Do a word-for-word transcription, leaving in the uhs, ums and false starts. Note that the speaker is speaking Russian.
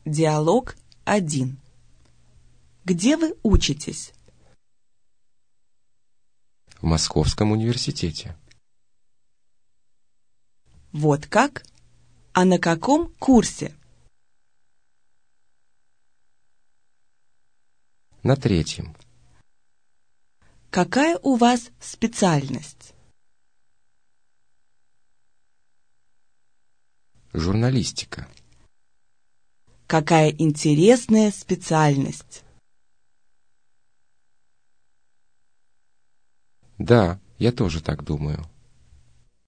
Диалог один. Где вы учитесь? В Московском университете. Вот как? А на каком курсе? На третьем. Какая у вас специальность? Журналистика. Какая интересная специальность? Да, я тоже так думаю.